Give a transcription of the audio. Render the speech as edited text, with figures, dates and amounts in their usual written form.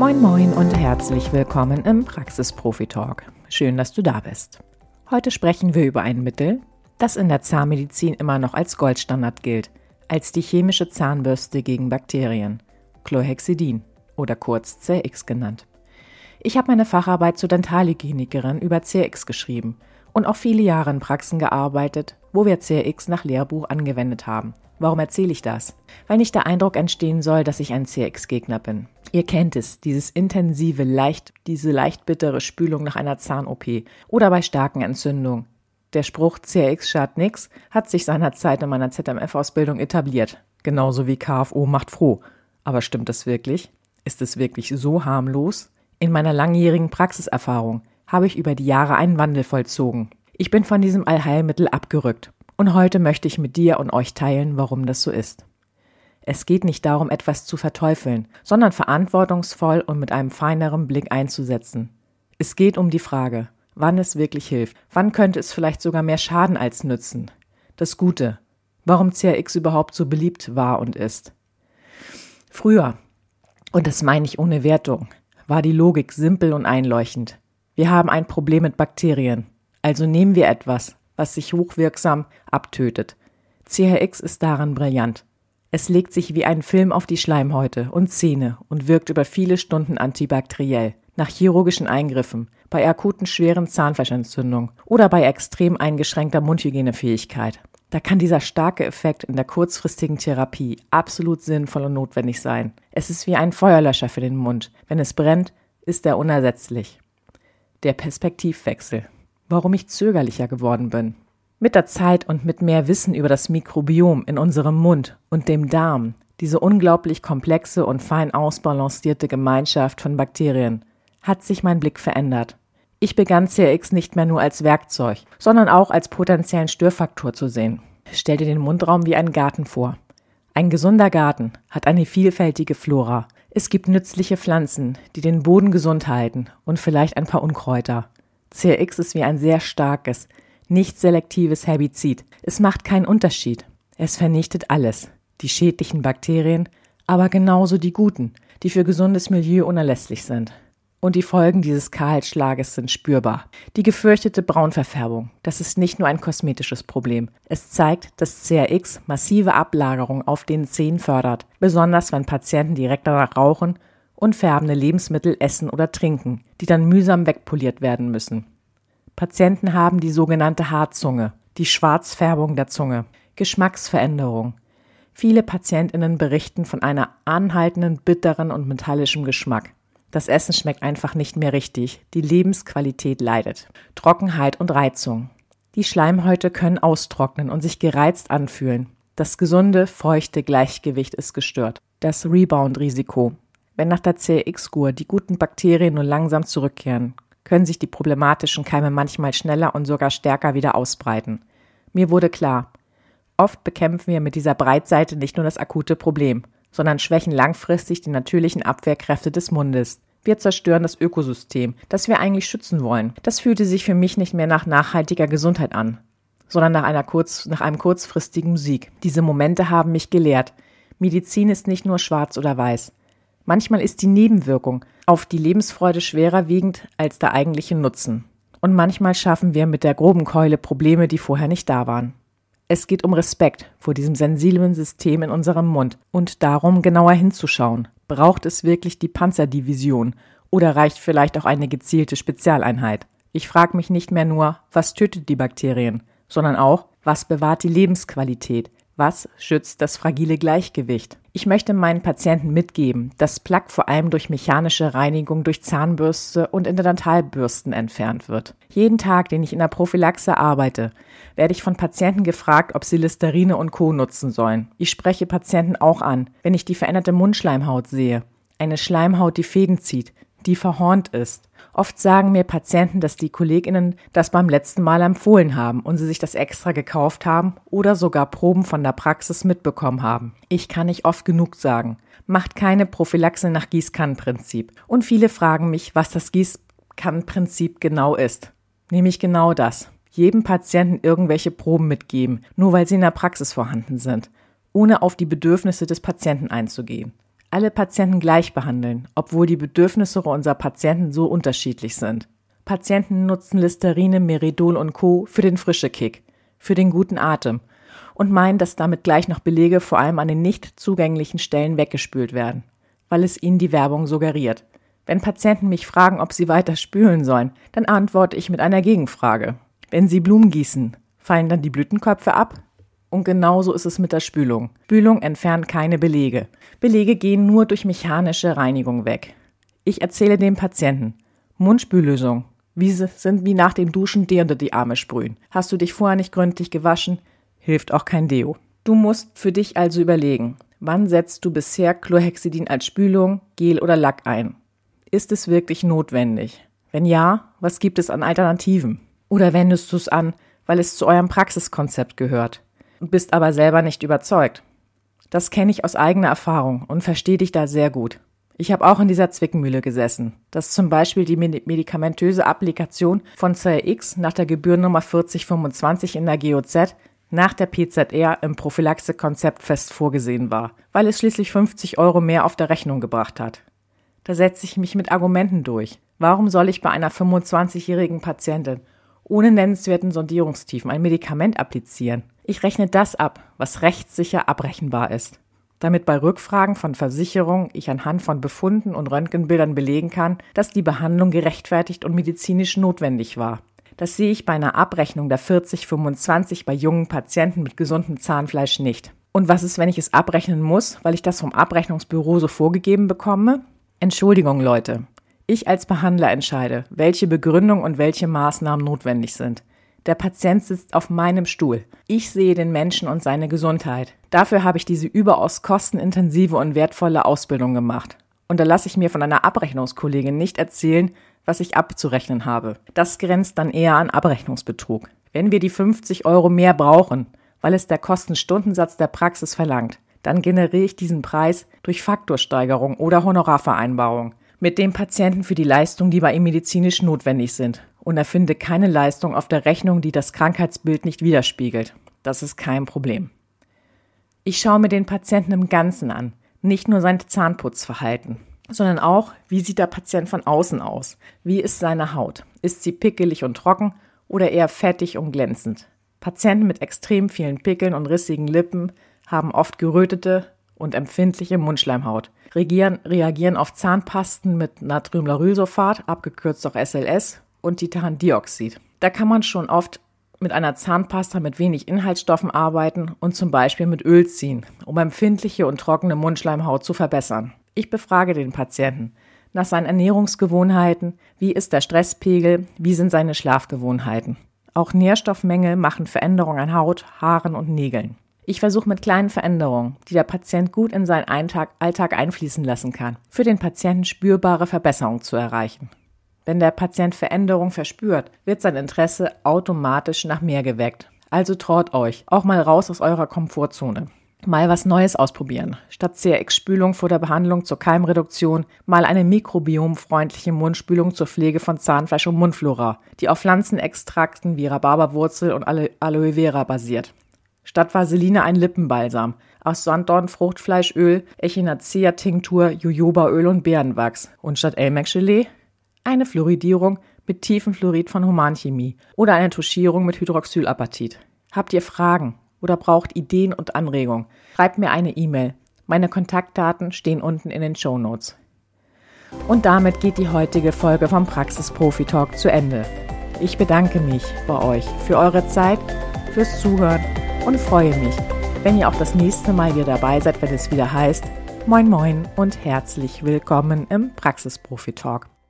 Moin Moin und herzlich willkommen im Praxis-Profi-Talk. Schön, dass du da bist. Heute sprechen wir über ein Mittel, das in der Zahnmedizin immer noch als Goldstandard gilt, als die chemische Zahnbürste gegen Bakterien, Chlorhexidin oder kurz CRX genannt. Ich habe meine Facharbeit zur Dentalhygienikerin über CRX geschrieben und auch viele Jahre in Praxen gearbeitet, wo wir CRX nach Lehrbuch angewendet haben. Warum erzähle ich das? Weil nicht der Eindruck entstehen soll, dass ich ein CRX-Gegner bin. Ihr kennt es, diese leicht bittere Spülung nach einer Zahn-OP oder bei starken Entzündungen. Der Spruch CRX schadet nix hat sich seinerzeit in meiner ZMF-Ausbildung etabliert. Genauso wie KFO macht froh. Aber stimmt das wirklich? Ist es wirklich so harmlos? In meiner langjährigen Praxiserfahrung habe ich über die Jahre einen Wandel vollzogen. Ich bin von diesem Allheilmittel abgerückt. Und heute möchte ich mit dir und euch teilen, warum das so ist. Es geht nicht darum, etwas zu verteufeln, sondern verantwortungsvoll und mit einem feineren Blick einzusetzen. Es geht um die Frage, wann es wirklich hilft, wann könnte es vielleicht sogar mehr schaden als nützen. Das Gute, warum CRX überhaupt so beliebt war und ist. Früher, und das meine ich ohne Wertung, war die Logik simpel und einleuchtend. Wir haben ein Problem mit Bakterien, also nehmen wir etwas, was sich hochwirksam abtötet. CRX ist darin brillant. Es legt sich wie ein Film auf die Schleimhäute und Zähne und wirkt über viele Stunden antibakteriell. Nach chirurgischen Eingriffen, bei akuten schweren Zahnfleischentzündungen oder bei extrem eingeschränkter Mundhygienefähigkeit. Da kann dieser starke Effekt in der kurzfristigen Therapie absolut sinnvoll und notwendig sein. Es ist wie ein Feuerlöscher für den Mund. Wenn es brennt, ist er unersetzlich. Der Perspektivwechsel. Warum ich zögerlicher geworden bin. Mit der Zeit und mit mehr Wissen über das Mikrobiom in unserem Mund und dem Darm, diese unglaublich komplexe und fein ausbalancierte Gemeinschaft von Bakterien, hat sich mein Blick verändert. Ich begann CRX nicht mehr nur als Werkzeug, sondern auch als potenziellen Störfaktor zu sehen. Stell dir den Mundraum wie einen Garten vor. Ein gesunder Garten hat eine vielfältige Flora. Es gibt nützliche Pflanzen, die den Boden gesund halten und vielleicht ein paar Unkräuter. CRX ist wie ein sehr starkes, nicht selektives Herbizid. Es macht keinen Unterschied. Es vernichtet alles. Die schädlichen Bakterien, aber genauso die guten, die für gesundes Milieu unerlässlich sind. Und die Folgen dieses Kahlschlages sind spürbar. Die gefürchtete Braunverfärbung, das ist nicht nur ein kosmetisches Problem. Es zeigt, dass CRX massive Ablagerung auf den Zähnen fördert, besonders wenn Patienten direkt danach rauchen und färbende Lebensmittel essen oder trinken, die dann mühsam wegpoliert werden müssen. Patienten haben die sogenannte Haarzunge, die Schwarzfärbung der Zunge, Geschmacksveränderung. Viele PatientInnen berichten von einer anhaltenden, bitteren und metallischen Geschmack. Das Essen schmeckt einfach nicht mehr richtig, die Lebensqualität leidet. Trockenheit und Reizung. Die Schleimhäute können austrocknen und sich gereizt anfühlen. Das gesunde, feuchte Gleichgewicht ist gestört. Das Rebound-Risiko. Wenn nach der CRX-Kur die guten Bakterien nur langsam zurückkehren, können sich die problematischen Keime manchmal schneller und sogar stärker wieder ausbreiten. Mir wurde klar, oft bekämpfen wir mit dieser Breitseite nicht nur das akute Problem, sondern schwächen langfristig die natürlichen Abwehrkräfte des Mundes. Wir zerstören das Ökosystem, das wir eigentlich schützen wollen. Das fühlte sich für mich nicht mehr nach nachhaltiger Gesundheit an, sondern nach einem kurzfristigen Sieg. Diese Momente haben mich gelehrt. Medizin ist nicht nur schwarz oder weiß. Manchmal ist die Nebenwirkung auf die Lebensfreude schwerer wiegend als der eigentliche Nutzen. Und manchmal schaffen wir mit der groben Keule Probleme, die vorher nicht da waren. Es geht um Respekt vor diesem sensiblen System in unserem Mund und darum, genauer hinzuschauen. Braucht es wirklich die Panzerdivision oder reicht vielleicht auch eine gezielte Spezialeinheit? Ich frage mich nicht mehr nur, was tötet die Bakterien, sondern auch, was bewahrt die Lebensqualität? Was schützt das fragile Gleichgewicht? Ich möchte meinen Patienten mitgeben, dass Plaque vor allem durch mechanische Reinigung durch Zahnbürste und Interdentalbürsten entfernt wird. Jeden Tag, den ich in der Prophylaxe arbeite, werde ich von Patienten gefragt, ob sie Listerine und Co. nutzen sollen. Ich spreche Patienten auch an, wenn ich die veränderte Mundschleimhaut sehe. Eine Schleimhaut, die Fäden zieht, die verhornt ist. Oft sagen mir Patienten, dass die KollegInnen das beim letzten Mal empfohlen haben und sie sich das extra gekauft haben oder sogar Proben von der Praxis mitbekommen haben. Ich kann nicht oft genug sagen. Macht keine Prophylaxe nach Gießkannenprinzip. Und viele fragen mich, was das Gießkannenprinzip genau ist. Nämlich genau das. Jedem Patienten irgendwelche Proben mitgeben, nur weil sie in der Praxis vorhanden sind, ohne auf die Bedürfnisse des Patienten einzugehen. alle Patienten gleich behandeln, obwohl die Bedürfnisse unserer Patienten so unterschiedlich sind. Patienten nutzen Listerine, Meridol und Co. für den Frischekick, für den guten Atem und meinen, dass damit gleich noch Belege vor allem an den nicht zugänglichen Stellen weggespült werden, weil es ihnen die Werbung suggeriert. Wenn Patienten mich fragen, ob sie weiter spülen sollen, dann antworte ich mit einer Gegenfrage. Wenn sie Blumen gießen, fallen dann die Blütenköpfe ab? Und genauso ist es mit der Spülung. Spülung entfernt keine Belege. Belege gehen nur durch mechanische Reinigung weg. Ich erzähle dem Patienten, Mundspüllösung, sind wie nach dem Duschen dir unter die Arme sprühen. Hast du dich vorher nicht gründlich gewaschen, hilft auch kein Deo. Du musst für dich also überlegen, wann setzt du bisher Chlorhexidin als Spülung, Gel oder Lack ein? Ist es wirklich notwendig? Wenn ja, was gibt es an Alternativen? Oder wendest du es an, weil es zu eurem Praxiskonzept gehört und bist aber selber nicht überzeugt? Das kenne ich aus eigener Erfahrung und verstehe dich da sehr gut. Ich habe auch in dieser Zwickmühle gesessen, dass zum Beispiel die medikamentöse Applikation von CRX nach der Gebührennummer 4025 in der GOZ nach der PZR im Prophylaxe-Konzept fest vorgesehen war, weil es schließlich 50 € mehr auf der Rechnung gebracht hat. Da setze ich mich mit Argumenten durch. Warum soll ich bei einer 25-jährigen Patientin ohne nennenswerten Sondierungstiefen ein Medikament applizieren? Ich rechne das ab, was rechtssicher abrechenbar ist, damit bei Rückfragen von Versicherungen ich anhand von Befunden und Röntgenbildern belegen kann, dass die Behandlung gerechtfertigt und medizinisch notwendig war. Das sehe ich bei einer Abrechnung der 40/25 bei jungen Patienten mit gesundem Zahnfleisch nicht. Und was ist, wenn ich es abrechnen muss, weil ich das vom Abrechnungsbüro so vorgegeben bekomme? Entschuldigung, Leute. Ich als Behandler entscheide, welche Begründung und welche Maßnahmen notwendig sind. Der Patient sitzt auf meinem Stuhl. Ich sehe den Menschen und seine Gesundheit. Dafür habe ich diese überaus kostenintensive und wertvolle Ausbildung gemacht. Und da lasse ich mir von einer Abrechnungskollegin nicht erzählen, was ich abzurechnen habe. Das grenzt dann eher an Abrechnungsbetrug. Wenn wir die 50 € mehr brauchen, weil es der Kostenstundensatz der Praxis verlangt, dann generiere ich diesen Preis durch Faktorsteigerung oder Honorarvereinbarung mit dem Patienten für die Leistungen, die bei ihm medizinisch notwendig sind, und erfinde keine Leistung auf der Rechnung, die das Krankheitsbild nicht widerspiegelt. Das ist kein Problem. Ich schaue mir den Patienten im Ganzen an, nicht nur sein Zahnputzverhalten, sondern auch, wie sieht der Patient von außen aus? Wie ist seine Haut? Ist sie pickelig und trocken oder eher fettig und glänzend? Patienten mit extrem vielen Pickeln und rissigen Lippen haben oft gerötete und empfindliche Mundschleimhaut, reagieren auf Zahnpasten mit Natriumlaurylsulfat, abgekürzt auch SLS, und Titandioxid. Da kann man schon oft mit einer Zahnpasta mit wenig Inhaltsstoffen arbeiten und zum Beispiel mit Öl ziehen, um empfindliche und trockene Mundschleimhaut zu verbessern. Ich befrage den Patienten nach seinen Ernährungsgewohnheiten, wie ist der Stresspegel, wie sind seine Schlafgewohnheiten. Auch Nährstoffmängel machen Veränderungen an Haut, Haaren und Nägeln. Ich versuche mit kleinen Veränderungen, die der Patient gut in seinen Alltag einfließen lassen kann, für den Patienten spürbare Verbesserungen zu erreichen. Wenn der Patient Veränderung verspürt, wird sein Interesse automatisch nach mehr geweckt. Also traut euch, auch mal raus aus eurer Komfortzone. Mal was Neues ausprobieren. Statt CRX-Spülung vor der Behandlung zur Keimreduktion, mal eine mikrobiomfreundliche Mundspülung zur Pflege von Zahnfleisch und Mundflora, die auf Pflanzenextrakten wie Rhabarberwurzel und Aloe Vera basiert. Statt Vaseline ein Lippenbalsam aus Sanddorn-Fruchtfleischöl, Echinacea-Tinktur, Jojobaöl und Beerenwachs. Und statt Elmex-Gelee eine Fluoridierung mit Tiefenfluorid von Humanchemie oder eine Tuschierung mit Hydroxylapatit. Habt ihr Fragen oder braucht Ideen und Anregungen? Schreibt mir eine E-Mail. Meine Kontaktdaten stehen unten in den Shownotes. Und damit geht die heutige Folge vom Praxis-Profi-Talk zu Ende. Ich bedanke mich bei euch für eure Zeit, fürs Zuhören und freue mich, wenn ihr auch das nächste Mal wieder dabei seid, wenn es wieder heißt Moin Moin und herzlich willkommen im Praxis-Profi-Talk.